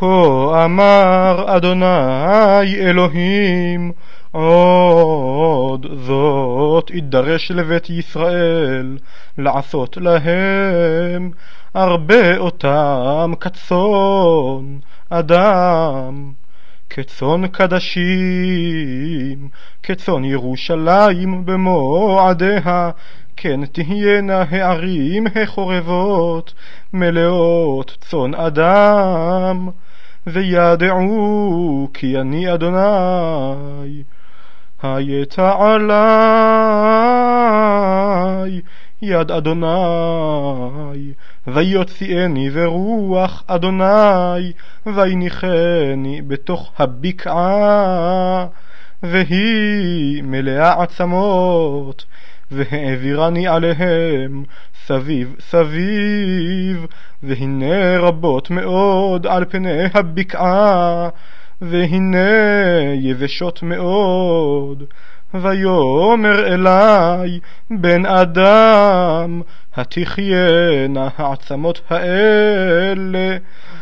כה אמר אדוני אלוהים, עוד זאת ידרש לבית ישראל לעשות להם, הרבה אותם כצאן אדם, כצאן קדשים, כצאן ירושלים במועדיה, כן תהיינה הערים החורבות מלאות צאן אדם, וידעו כי אני אדוני. הייתה עלי יד אדוני, ויוציאני ברוח אדוני, ויניחני בתוך הבקעה, והיא מלאה עצמות, והעבירני עליהם סביב סביב, והנה רבות מאוד על פני הבקעה, והנה יבשות מאוד. ויאמר אלי, בן אדם, התחיינה העצמות האלה,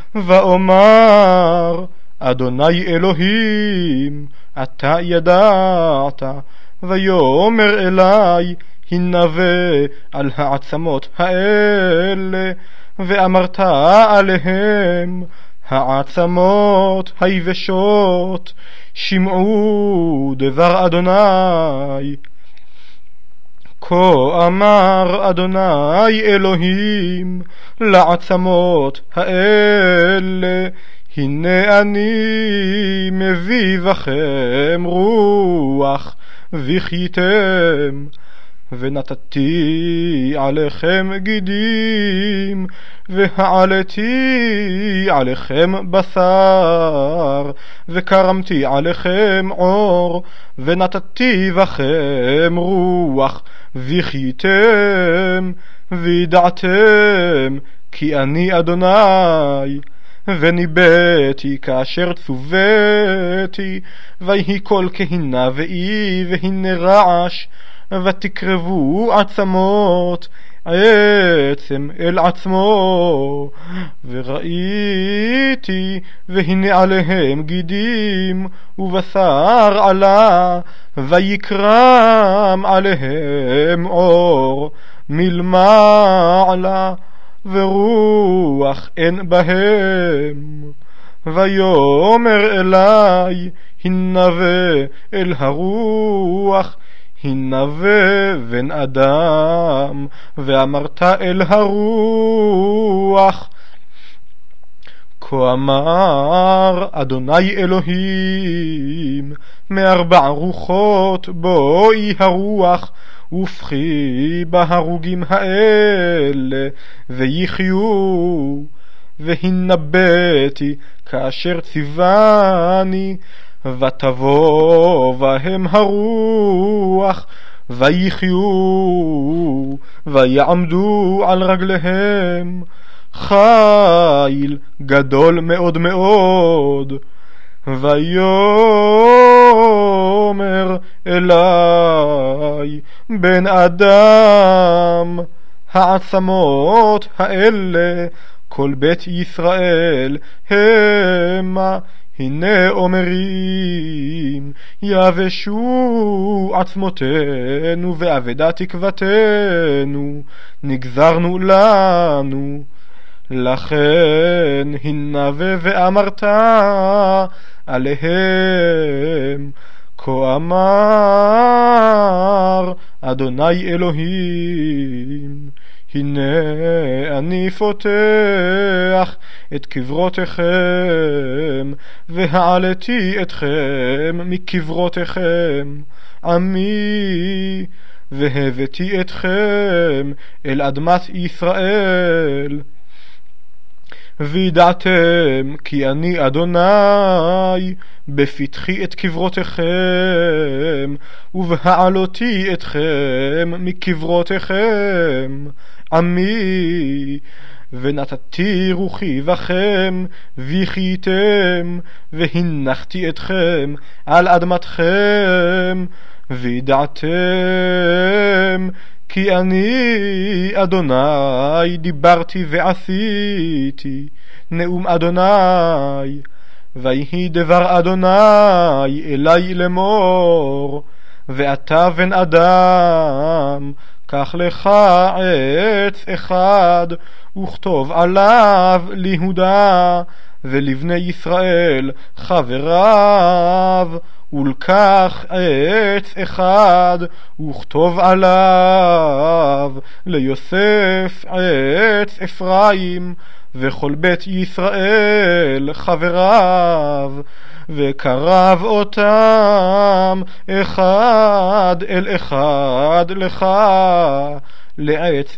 ואומר, אדוני אלוהים, אתה ידעת. ויאמר אלי, הנבא על העצמות האלה, ואמרת עליהם, העצמות היבשות, שמעו דבר אדוני. כה אמר אדוני אלוהים לעצמות האלה, הנה אני מביא בכם רוח וחייתם, ונתתי עליכם גידים, והעליתי עליכם בשר, וקרמתי עליכם עור, ונתתי בכם רוח וחייתם, וידעתם כי אני אדוני. וניבאתי כאשר צוויתי, ויהי קול כהנה ואי והנה רעש, ותקרבו עצמות עצם אל עצמו, וראיתי והנה עליהם גידים ובשר עלה, ויקרם עליהם אור מלמעלה, ורוח אין בהם. ויאמר אלי, הנבא אל הרוח, הנבא בן אדם, ואמרת אל הרוח, כה אמר אדוני אלוהים, מארבע רוחות בואי הרוח, ופחי בהרוגים האלה ויחיו. והנבאתי כאשר ציווני, ותבוא בהם הרוח, ויחיו, ויעמדו על רגליהם, חיל גדול מאוד מאוד. ויאמר אלי, בן אדם, העצמות האלה כל בית ישראל המה, הנה אומרים, יבשו עצמותינו ואבדה תקוותנו, נגזרנו לנו. לכן הנבא ואמרת עליהם, כה אמר אדוני אלוהים, הנה אני פותח את קברותיכם, והעליתי אתכם מקברותיכם, עמי, והבאתי אתכם אל אדמת ישראל. וידעתם כי אני אדוני, בפתחי את קברותיכם, ובהעלותי אתכם מקברותיכם, עמי, ונתתי רוחי בכם, וחייתם, והנחתי אתכם על אדמתכם, וידעתם כי אני אדוני דיברתי ועשיתי, נאום אדוני. ויהי דבר אדוני אלי לאמור, ואתה בן אדם, קח לך עץ אחד, וכתוב עליו ליהודה ולבני ישראל חבריו, ולקח עץ אחד, וכתוב עליו ליוסף עץ אפרים, וכל בית ישראל חבריו, וקרב אותם אחד אל אחד לך לעץ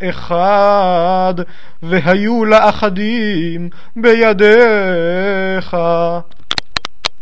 אחד, והיו לאחדים בידיך.